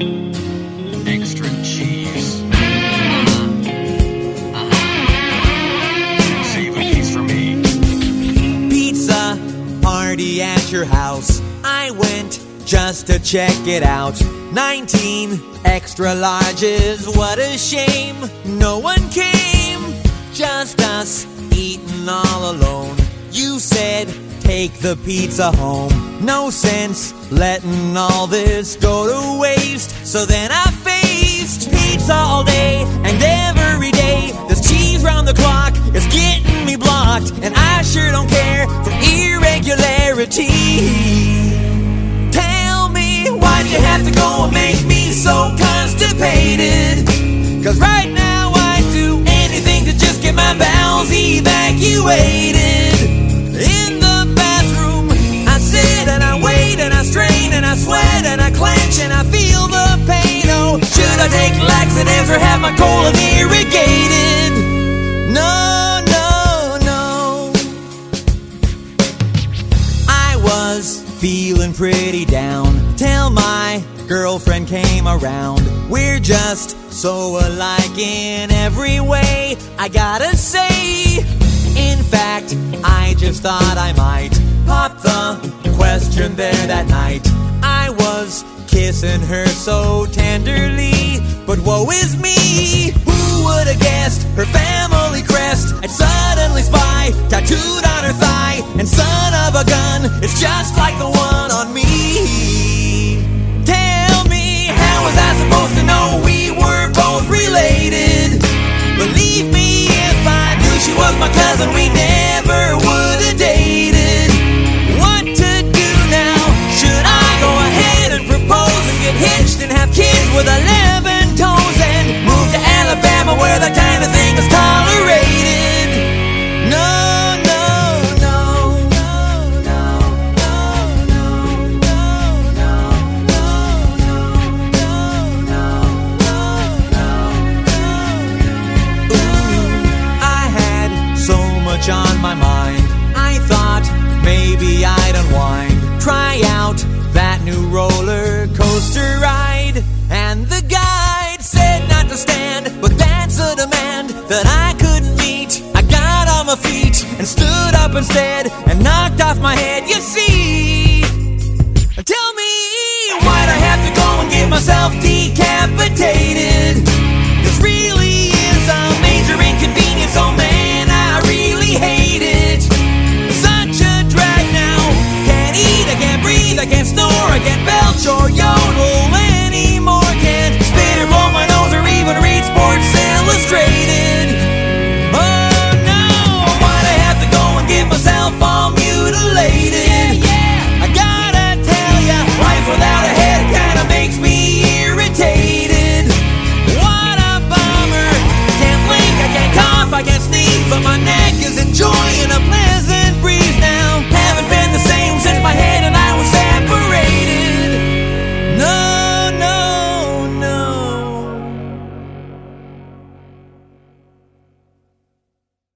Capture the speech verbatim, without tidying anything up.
Extra cheese. Uh-huh. Uh-huh. Save a piece for me. Pizza party at your house. I went just to check it out. Nineteen extra larges, what a shame. No one came, just us eating all alone. You said, take the pizza home. No sense letting all this go to waste. So then I faced pizza all day and every day. This cheese round the clock is getting me blocked, and I sure don't care for irregularity. Tell me, why'd you have to go and make me so constipated? Cause right now I'd do anything to just get my bowels evacuated. In the bathroom I sit and I wait and I strain and I sweat and I clench and I feel the pain. Oh, should I take laxatives or have my colon irrigated? No, no, no. I was feeling pretty down till my girlfriend came around. We're just so alike in every way, I gotta say. In fact, I just thought I might pop the question there that night. I was kissing her so tenderly, but woe is me. Who would have guessed her family crest I'd suddenly spy tattooed on her thigh? And son of a gun, it's just like the one on me. Tell me, how was I supposed to know we were both related? Believe me, if I knew she was my cousin, we never would have dated. What to do now? Should I go ahead and propose and get hitched and have kids with eleven toes and move to Alabama where that kind of thing is tolerated? No, no, no, no, no, no, no, no, no, no, no, no, no. Ooh, I had so much on my mind. I thought maybe I'd unwind, try out that new roller coaster ride. And the guide said not to stand, but that's a demand that I couldn't meet. I got on my feet and stood up instead and knocked off my head. You see,